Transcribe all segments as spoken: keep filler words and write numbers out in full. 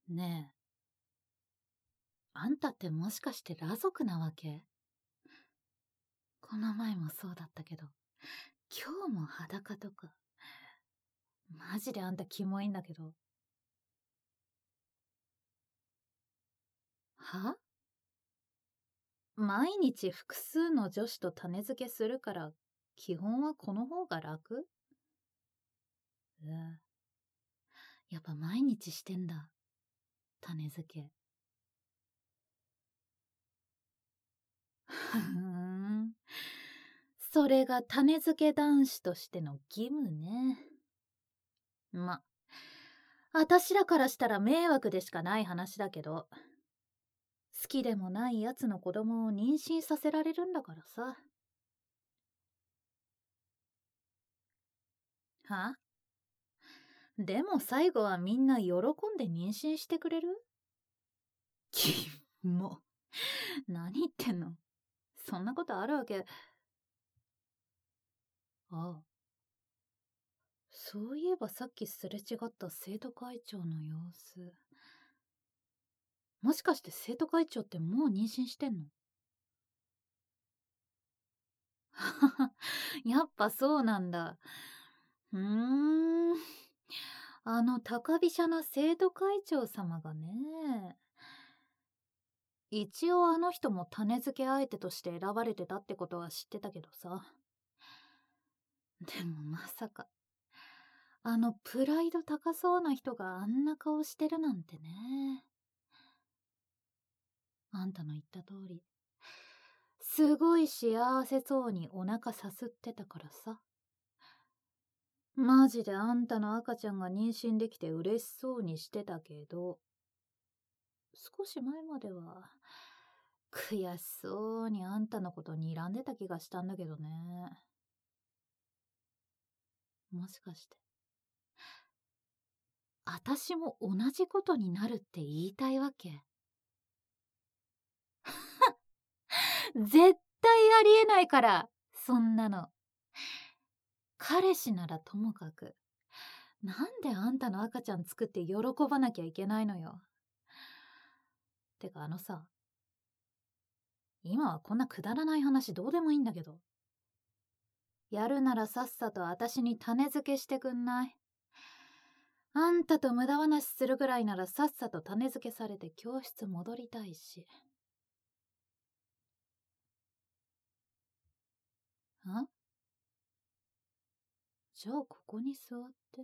ねえ、あんたってもしかして裸族なわけ？この前もそうだったけど、今日も裸とか。マジであんたキモいんだけど。は？毎日複数の女子と種付けするから、基本はこの方が楽？うわ、やっぱ毎日してんだ。種付け。ふーん。それが種付け男子としての義務ね。ま、あたしらからしたら迷惑でしかない話だけど、好きでもない奴の子供を妊娠させられるんだからさ。は？でも最後はみんな喜んで妊娠してくれる？きっも。何言ってんの？そんなことあるわけ。ああ。そういえばさっきすれ違った生徒会長の様子。もしかして生徒会長ってもう妊娠してんの？はは、やっぱそうなんだ。うーん。あの高飛車な生徒会長様がね。一応あの人も種付け相手として選ばれてたってことは知ってたけどさ。でもまさか、あのプライド高そうな人があんな顔してるなんてね。あんたの言った通り、すごい幸せそうにお腹さすってたからさ。マジであんたの赤ちゃんが妊娠できて嬉しそうにしてたけど、少し前までは悔しそうにあんたのこと睨んでた気がしたんだけどね。もしかして、あたしも同じことになるって言いたいわけ？絶対ありえないから、そんなの。彼氏ならともかく、なんであんたの赤ちゃん作って喜ばなきゃいけないのよ。てかあのさ、今はこんなくだらない話どうでもいいんだけど。やるならさっさと私に種付けしてくんない？あんたと無駄話するぐらいならさっさと種付けされて教室戻りたいし。ん？じゃあここに座ってって。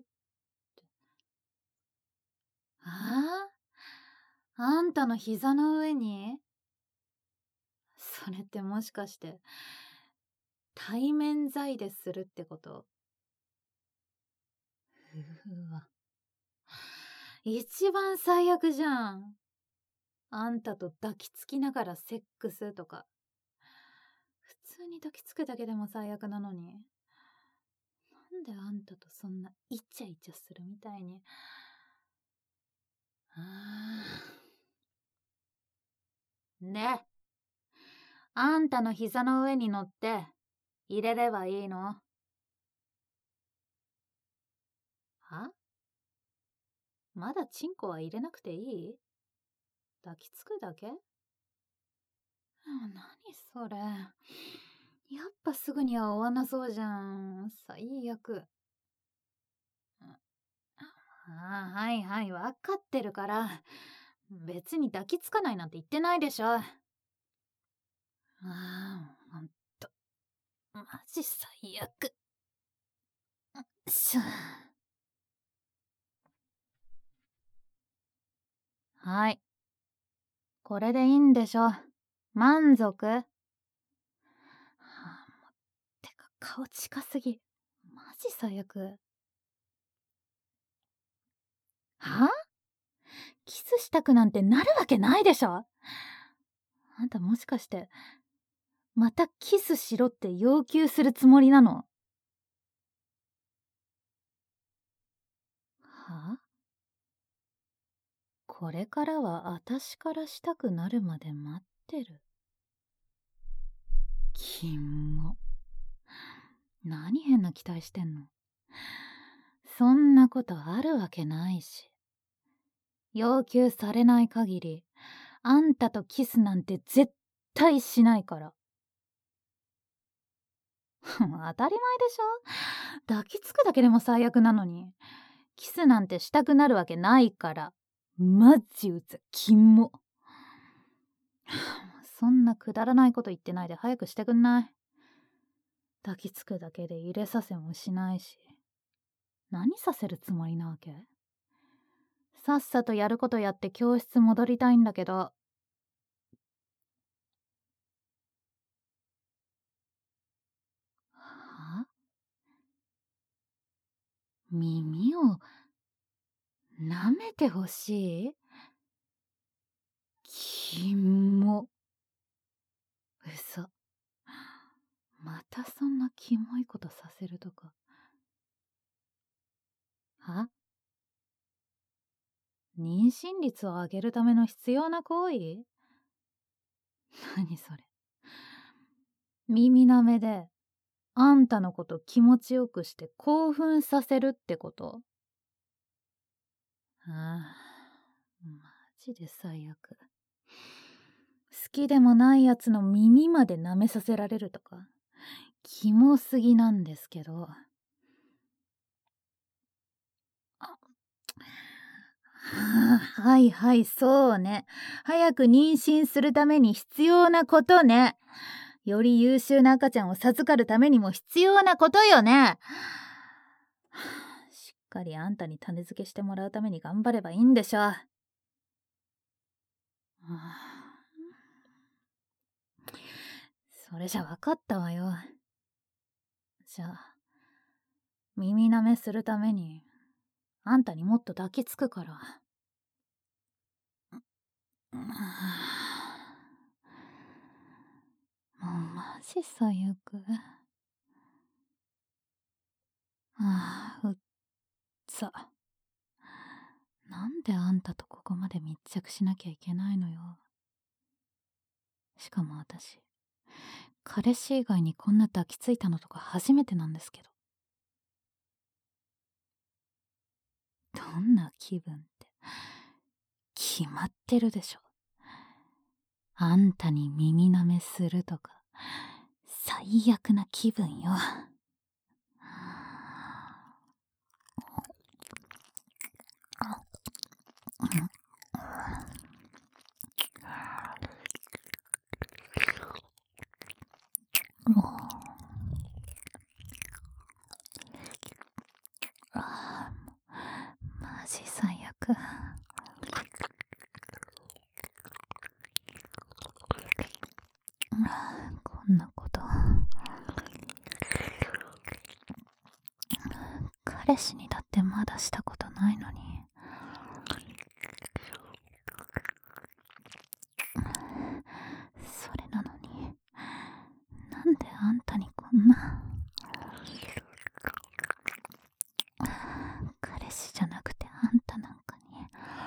ああ？あんたの膝の上に？それってもしかして対面在でするってこと？うわ、一番最悪じゃん。あんたと抱きつきながらセックスとか。普通に抱きつくだけでも最悪なのに、なんであんたとそんなイチャイチャするみたいに。あーで、あんたの膝の上に乗って入れればいいの？は？まだチンコは入れなくていい？抱きつくだけ？何それ。やっぱすぐには終わんなそうじゃん。最悪。ああ、はいはい、わかってるから。別に抱きつかないなんて言ってないでしょ。ああ、ほんと。マジ最悪。しゅはい。これでいいんでしょ。満足？はあ、もう、てか顔近すぎ。マジ最悪。はあ？キスしたくなんてなるわけないでしょ。あんたもしかして、またキスしろって要求するつもりなの？はあ？これからはあたしからしたくなるまで待ってる。キモ。何変な期待してんの？そんなことあるわけないし。 要求されない限り、あんたとキスなんて絶対しないから。当たり前でしょ。抱きつくだけでも最悪なのに、キスなんてしたくなるわけないから。マジうざ、キモ。そんなくだらないこと言ってないで早くしてくんない？抱きつくだけで入れさせもしないし。何させるつもりなわけ？さっさとやることやって教室戻りたいんだけど。はあ？耳を舐めてほしい？キモ。嘘。またそんなキモいことさせるとか。は？妊娠率を上げるための必要な行為？何それ。耳舐めであんたのこと気持ちよくして興奮させるってこと？ああ、マジで最悪。好きでもないやつの耳まで舐めさせられるとか、キモすぎなんですけど。あはいはい、そうね。早く妊娠するために必要なことね。より優秀な赤ちゃんを授かるためにも必要なことよね。しっかりあんたに種付けしてもらうために頑張ればいいんでしょ。それじゃ分かったわよ。じゃあ耳舐めするためにあんたにもっと抱きつくから。もうマジ最悪。ああ、うっざ。なんであんたとここまで密着しなきゃいけないのよ。しかも私、彼氏以外にこんな抱きついたのとか初めてなんですけど。どんな気分って決まってるでしょ。あんたに耳舐めするとか最悪な気分よ。あマジ最悪。こんなこと彼氏にだってまだしたことないのに。それなのになんであんたにこんな。彼氏じゃなくてあんたなんかに。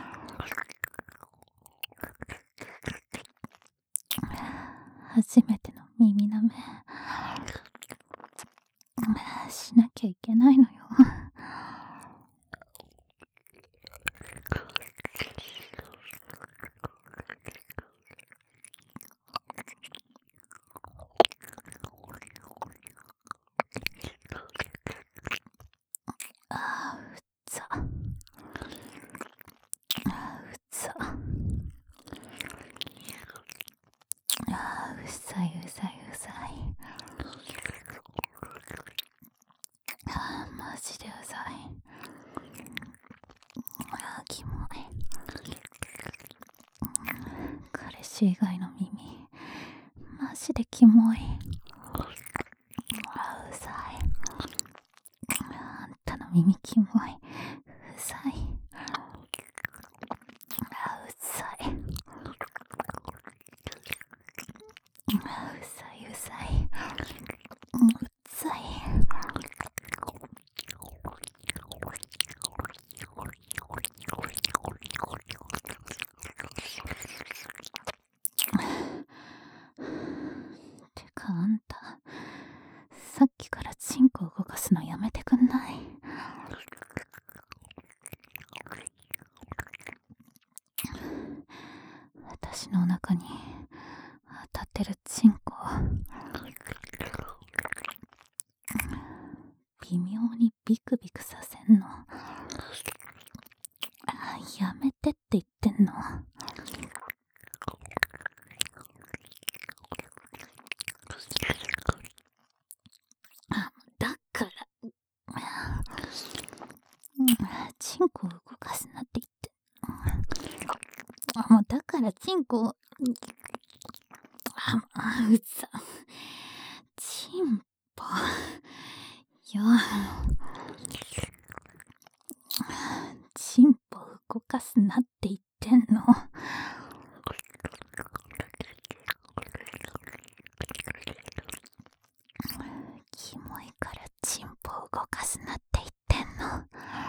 初めての耳舐めしなきゃいけないのよ。あーうっざあーうっざあーうざいうざいうざい。あーマジでうざい。あーキモい。彼氏以外の耳マジでキモい。あーうざい。あんたの耳キモい。うざい。あうざい。うざいうざい。うざい。てかあんた、さっきからチンコ動かすのやめてくんない？ 妙にビクビクさせんの。やめてって言ってんの。だからチンコを動かすなって言って。もうだからチンコをあうざチンポよチンポ動かすなって言ってんの。キモいからチンポ動かすなって言ってんの。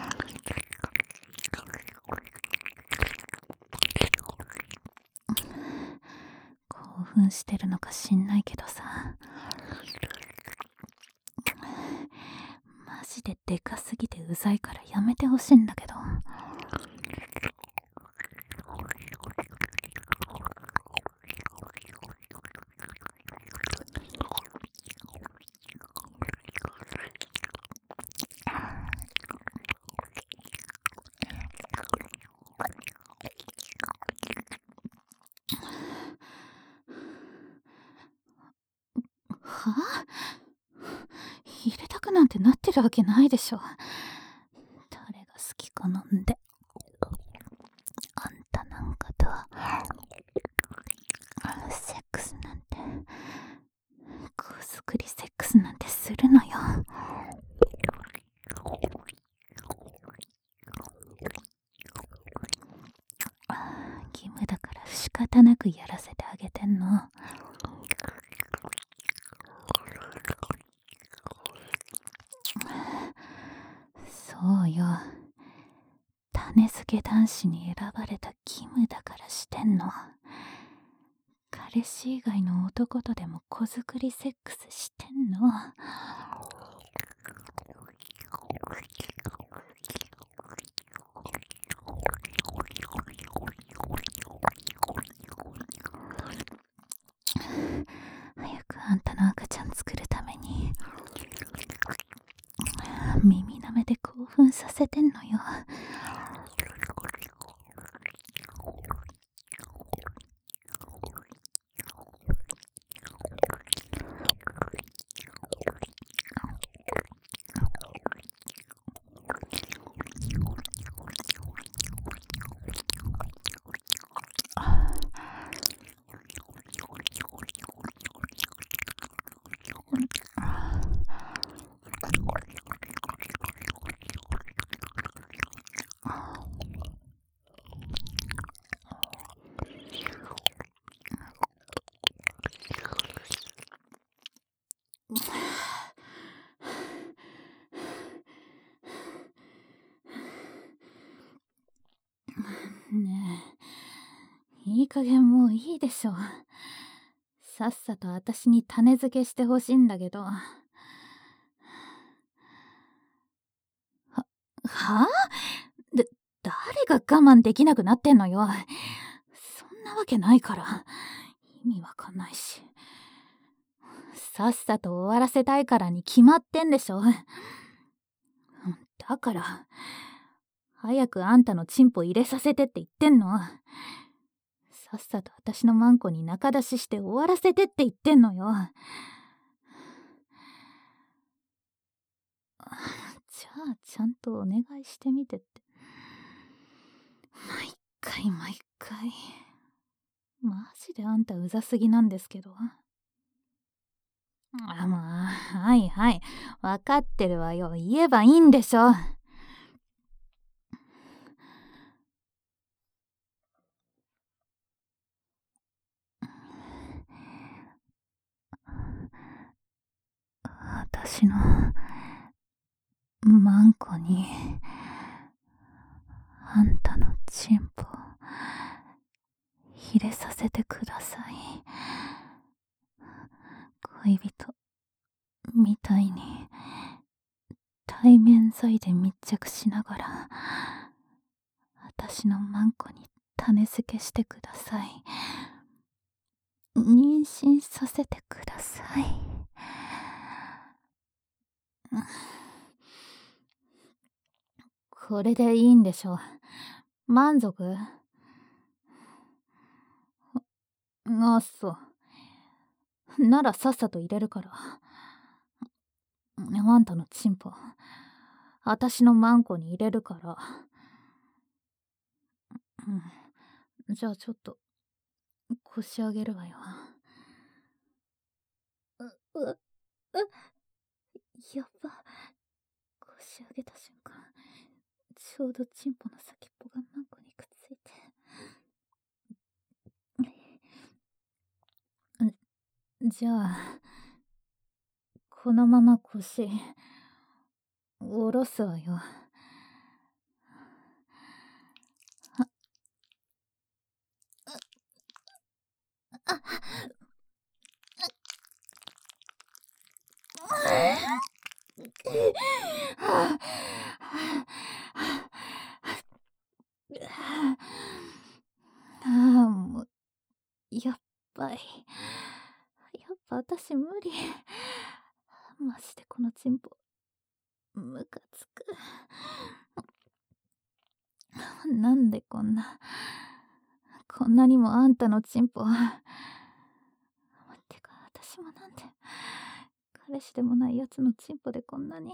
興奮してるのか知んないけどさ、マジででかすぎてうざいからやめてほしいんだけど。はぁ？入れたくなんてなってるわけないでしょ。誰が好き好んで。あんたなんかとセックスなんて、子作りセックスなんてするのよ。義務だから仕方なくやらせてあげてんの。そうよ、種付け男子に選ばれた義務だからしてんの。彼氏以外の男とでも子作りセックスしてんの。早くあんたの赤ちゃん作るために耳なめで興奮させてんのよ。ねえ、いい加減もういいでしょ。さっさと私に種付けしてほしいんだけど。は、はぁ？で、誰が我慢できなくなってんのよ。そんなわけないから。意味わかんないし。さっさと終わらせたいからに決まってんでしょ。だから、早くあんたのチンポ入れさせてって言ってんの。さっさと私のマンコに仲出しして終わらせてって言ってんのよ。じゃあちゃんとお願いしてみてって。毎回毎回。マジであんたうざすぎなんですけど。あ、まあ、はいはい。わかってるわよ。言えばいいんでしょ。私のマンコにあんたのチンポ入れさせてください。恋人みたいに対面剤で密着しながら私のマンコに種付けしてください。妊娠させてください。 これでいいんでしょう。満足？あ、そう。ならさっさと入れるから。あんたのチンポ、あたしのマンコに入れるから。うん。じゃあちょっと、腰上げるわよ。う、う、う、やっば。腰上げた瞬間、ちょうどチンポの先っぽがマンコにくっついて。じゃあ、このまま腰、下ろすわよ。あ、ああ、もう、やっぱり、やっぱ私無理。マジでこのチンポ、ムカつく。なんでこんな、こんなにもあんたのチンポ。てか、私もなんで、彼氏でもないやつのチンポでこんなに。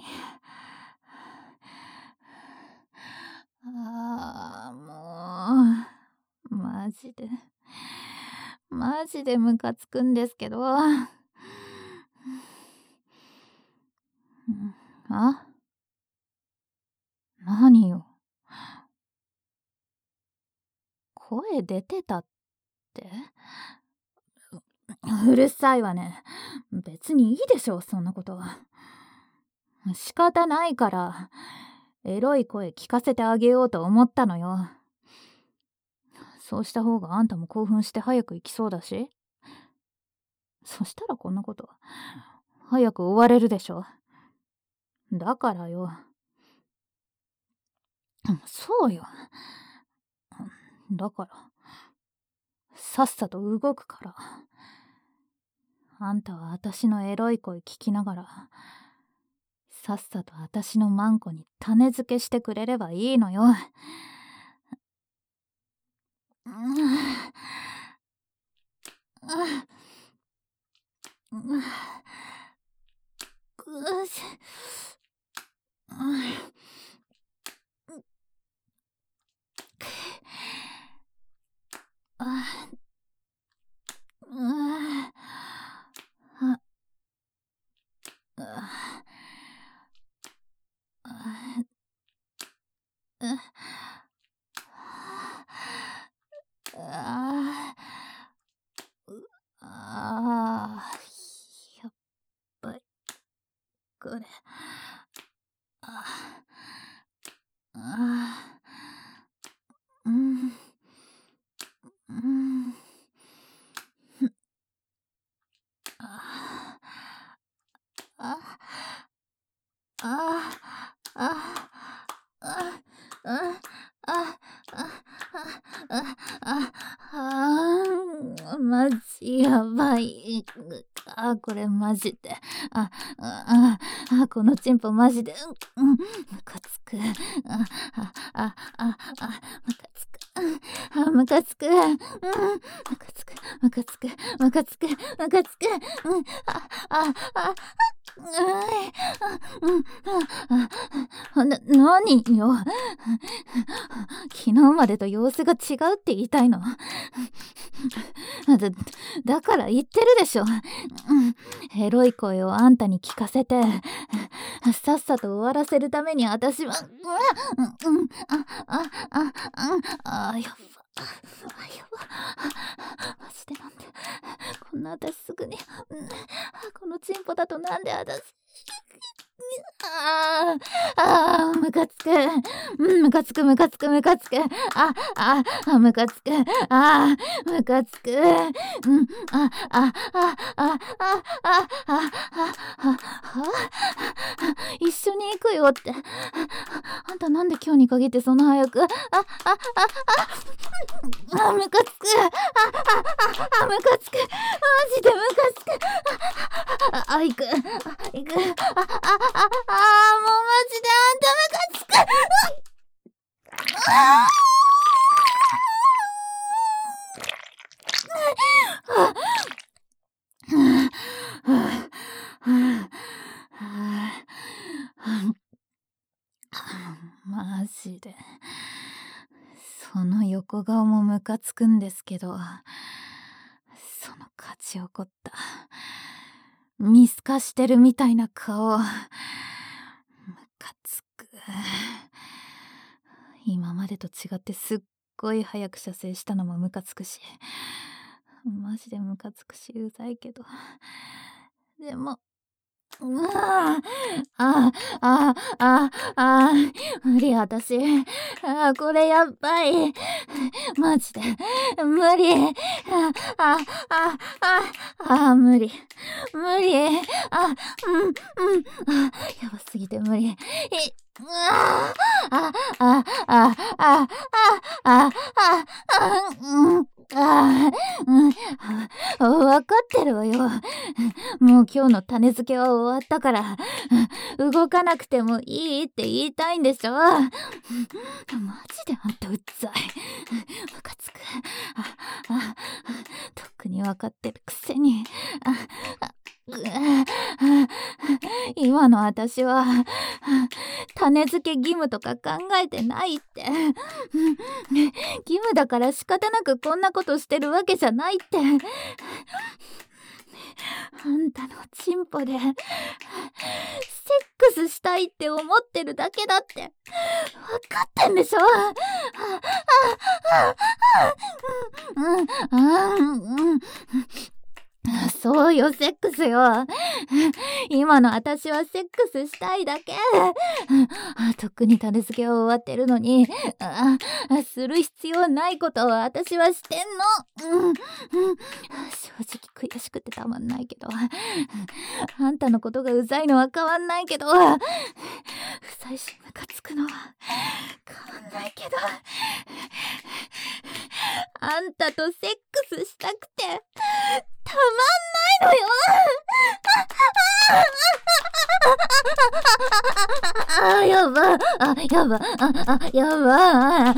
ああ、もう、マジで、マジでムカつくんですけど。うん、あ？何よ。声出てたって？うるさいわね。別にいいでしょ、そんなことは。仕方ないから、エロい声聞かせてあげようと思ったのよ。そうした方があんたも興奮して早く行きそうだし。そしたらこんなこと、早く終われるでしょ。だからよ。そうよ。だから、さっさと動くから。あんたは私のエロい声聞きながら、さっさと私のマンコに種付けしてくれればいいのよ。うん、うん、ぐし、うん、あ、うん、あ、あ、あ、あ、あ、やっぱりこれ、あ、あ、うん、うん、あ、あ、あ、あ、あ、あ、あ、あ、あ、あ、あ、マジやばい。あ、これマジで。あ、あ、あ、このチンポマジで。うん、ムカつく。あ、あ、あ、あ、あ、ムカつく。あ、ムカつく。うん、ムカつく。ムカつく。ムカつく。ムカつく。うん、あ、あ、あ、うん、うん、な、何よ。昨日までと様子が違うって言いたいの？だ、だから言ってるでしょ。うん、エロい声をあんたに聞かせて、さっさと終わらせるために私は、うん、うん、あ、あ、あ、あ、あ、やば。あ、やば。マジでなんで、こんな私すぐに、うん、このチンポだとなんで私、ああ、ああ、ムカつく。うん、ムカつく、ムカつく、ムカつく。あ、あ、あ、ムカつく。あ、ムカつく。うん、あ、あ、あ、あ、あ、あ、あ、あ、あ、あ、一緒に行くよって。あんたなんで今日に限ってそんな早く。あ、あ、あ、あ、あ、ムカつく。あ、あ、あ、ムカつく。マジでムカつく。あ、あ、行く。あ、行く。あ、あ、あ、あー、もうマジであんたムカつく。 マジで。その横顔もムカつくんですけど、その勝ち怒った、見透かしてるみたいな顔、ムカつく。今までと違ってすっごい早く射精したのもムカつくし、マジでムカつくしうざいけど、でもうわあ、ああ、ああ、無理、私。あ、これやっばい。マジで、無理。あ、あ、あ、あ、あ、無理。無理。あ、うん、うん。あ、やばすぎて無理。え、うわあ、あ、あ、あ、あ、あ、あ、あ、あ、うん。ああ、うん、わかってるわよ。もう今日の種付けは終わったから、動かなくてもいいって言いたいんでしょ。マジであんたうっざい。ムカつく。あ、あ、とっくにわかってるくせに。あ、あ、今の私は種付け義務とか考えてないって。義務だから仕方なくこんなことしてるわけじゃないって。あんたのチンポでセックスしたいって思ってるだけだって分かってんでしょ。うんうんうん、そうよ、セックスよ。今の私はセックスしたいだけ。とっくに種付けは終わってるのに、あ、する必要ないことを私はしてんの。うんうん、正直悔しくてたまんないけど、あんたのことがうざいのは変わんないけど、うざいしムカつくのは変わんないけど、あんたとセックスしたくてたまんないのよ。あ、やば、あ、やば、あ、あ、やば、あ、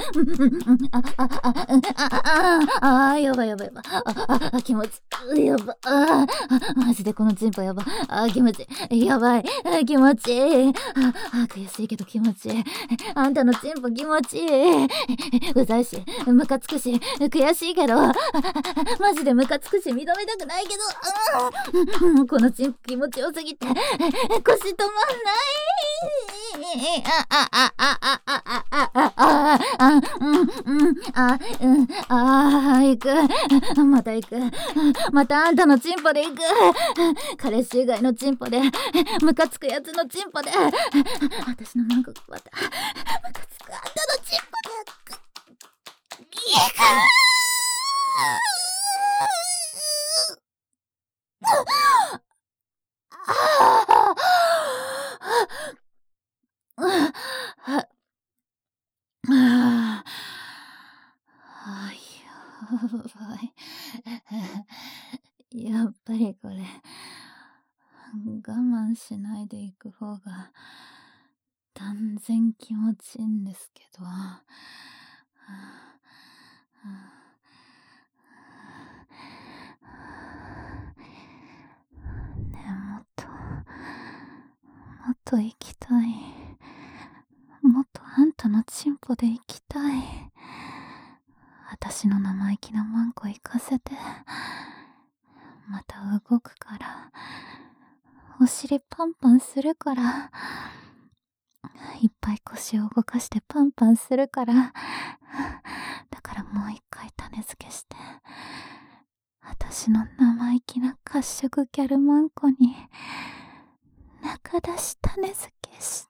あ、やばやばやば、あ、あ、気持ち、やば、あ、マジでこのチンポやば、あ、気持ち、やばい、気持ちいい、あ、悔しいけど気持ちいい、あんたのチンポ気持ちいい、うざいし、ムカつくし、悔しいけど、マジでムカつくし認めたくないけど、このチンポ気持ちよすぎて腰止まんない。あああああああああああうんうんあうんあ行く、また行く、またあんたのチンポで行く、彼氏以外のチンポでムカつくやつのチンポで私のマンコがまたムカつくあんたのチンポで行く。やっぱりこれ我慢しないでいく方が断然気持ちいいんですけど、ねえ、もっともっと行きたい、もっとあんたのチンポで行きたい。私の生意気なマンコ行かせて、また動くから、お尻パンパンするから、いっぱい腰を動かしてパンパンするから、だからもう一回種付けして、私の生意気な褐色ギャルマンコに中出し種付けして、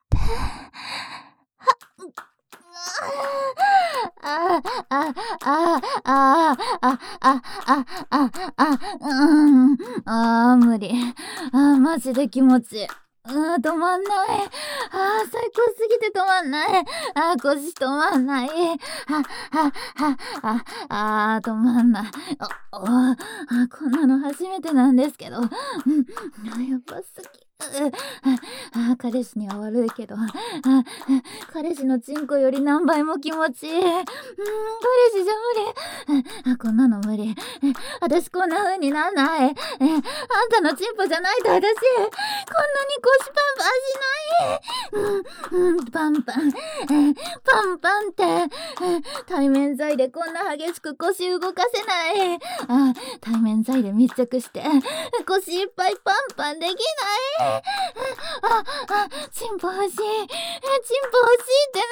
あああああああああああうんあ無理、あマジで気持ちいい、あ止まんない、あ最高すぎて止まんない、あ腰止まんない、あああああ止まんない、ああこんなの初めてなんですけど、うんやばすぎ、 あ、彼氏には悪いけど、あ、彼氏のチンコより何倍も気持ちいい。うん、彼氏じゃ無理。あ、こんなの無理。私こんな風になんない。え、あんたのチンポじゃないと私、こんなに腰パンパンしない。うん、うん、パンパン。パンパンって、対面剤でこんな激しく腰動かせない。あ、対面剤で密着して、腰いっぱいパンパンできない。あ、あ、チンポ欲しい。チンポ欲しいって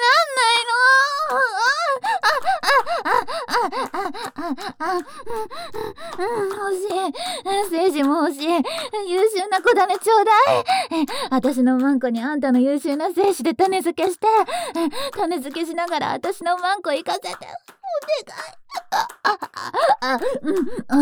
なんないの？あ、あ、あ、あ、あ、あ、あ、うん、欲しい。精子も欲しい。優秀な子種ちょうだい。私のマンコにあんたの優秀な精子で種付けして、種付けしながら私のマンコ行かせて。お願い。あ、あ、あ、あ、うん、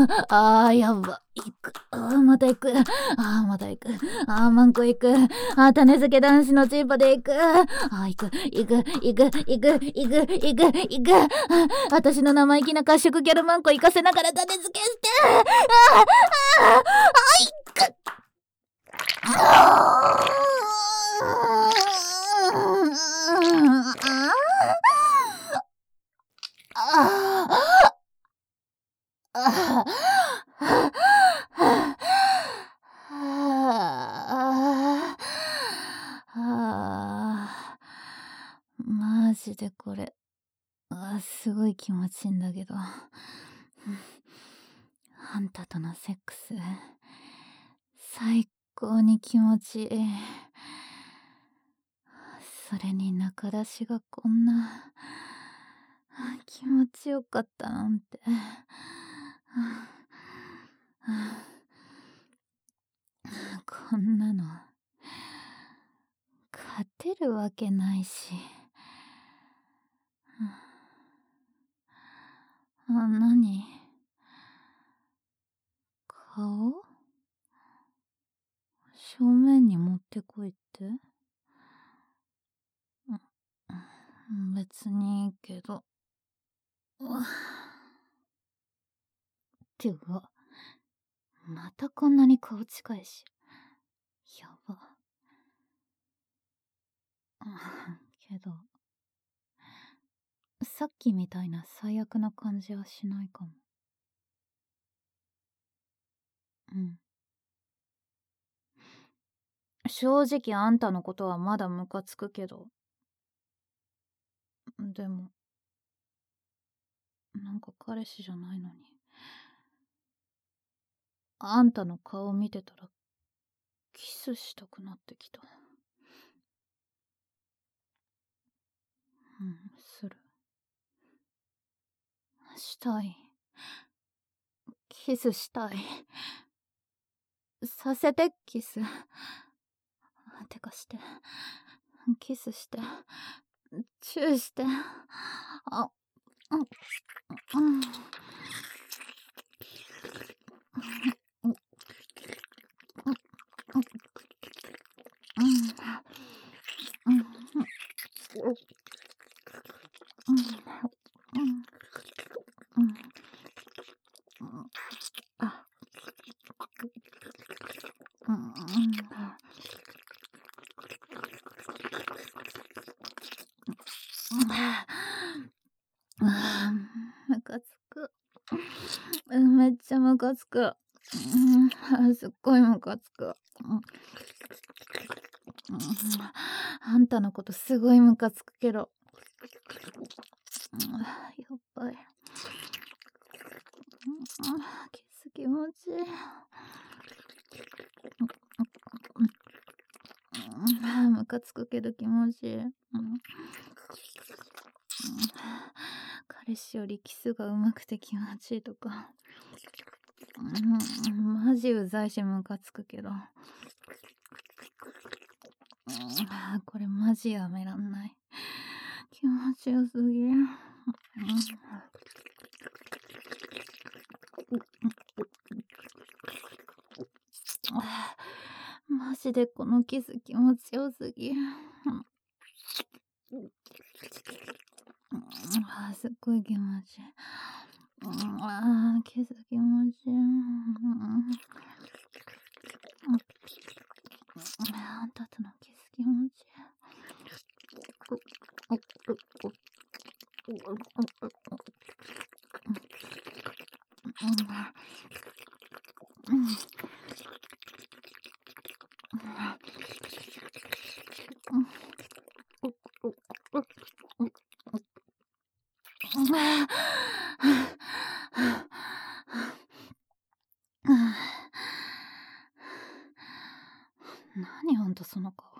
あ、あ、やば。行く。あ、また行く。あ、また行く。あ、マンコ行く。あ、種付け男子のチンポで行く。あ、行く、行く、行く、行く、行く、行く、行く。あ、私の生意気な褐色ギャルマンコ行かせながら種付けして。あ、あ、あ、行く。ああああ、マジでこれ、あ、すごい気持ちいいんだけど。あんたとのセックス、最高に気持ちいい。それに中出しがこんな気持ちよかったなんて。こんなの勝てるわけないし。あ、なに？顔？正面に持ってこいって？別にいいけど。てか、またこんなに顔近いし。やば。けど、さっきみたいな最悪な感じはしないかも。うん。正直あんたのことはまだムカつくけど。でも、なんか彼氏じゃないのに。あんたの顔見てたら、キスしたくなってきた。うん、する。したい。キスしたい。させて、キス。てかして。キスして。チューして。あ、うん、うん。ムカつく。めっちゃムカつく。すっごいムカつく。あんたのことすごいムカつくけど。やっぱり。キス気持ちいい。ムカつくけど気持ちいい。彼氏よりキスが上手くて気持ちいいとか。マジうざいしムカつくけど。これマジやめらんない。気持ちよすぎ。マジでこのキス気持ちよすぎ。あ、すっごい気持ちいい。あ、キス気持ちいい。 んたとのキス気持ちいい。何あんたその顔。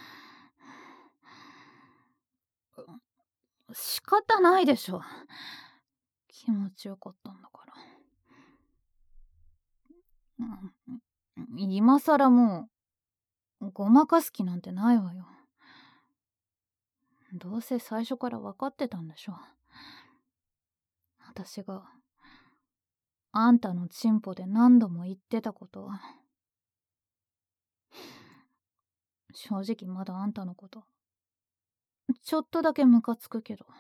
仕方ないでしょ。気持ちよかったんだから。うん、今さらもうごまかす気なんてないわよ。どうせ最初から分かってたんでしょ。私があんたのチンポで何度も言ってたことは。正直まだあんたのことちょっとだけムカつくけど、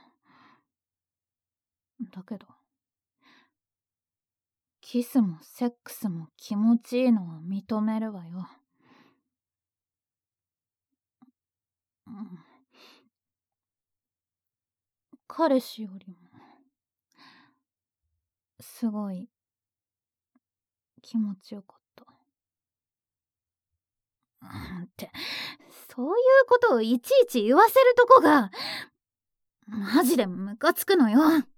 だけどキスもセックスも気持ちいいのは認めるわよ。うん、彼氏よりもすごい気持ちよかった。って、そういうことをいちいち言わせるとこがマジでムカつくのよ。